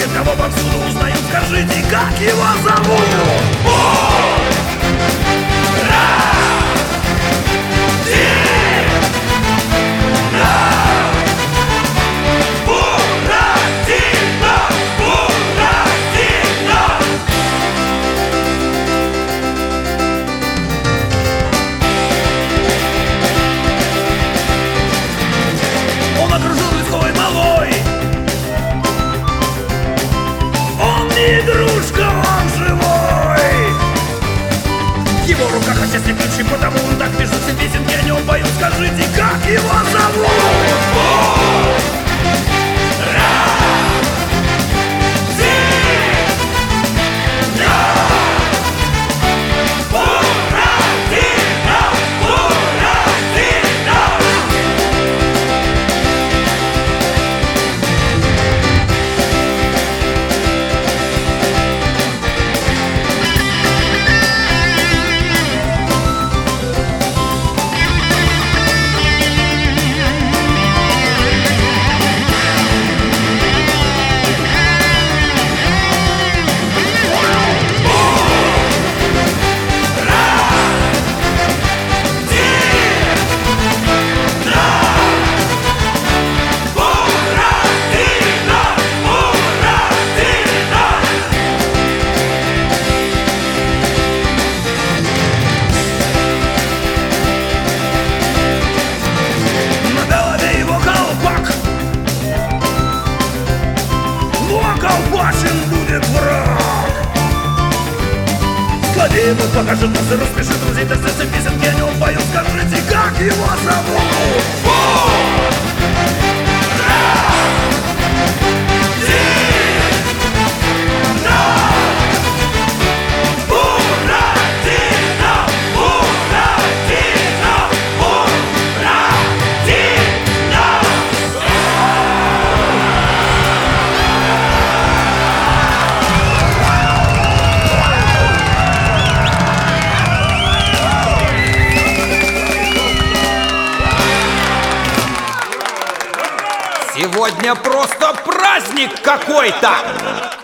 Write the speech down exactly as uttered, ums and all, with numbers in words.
ответ, кого повсюду узнают. Скажите, как его зовут? Он окружен лесной малой. Он не игрушка, он живой. В его руках отчасти ключи, потому он так пишет все песенки, о нем поют. Скажите, как его зовут? Колбасин будет враг. Злодей ему покажет нас и распишет друзей. Да все песенки о нем поют. Скажите, как его зовут? Сегодня просто праздник какой-то!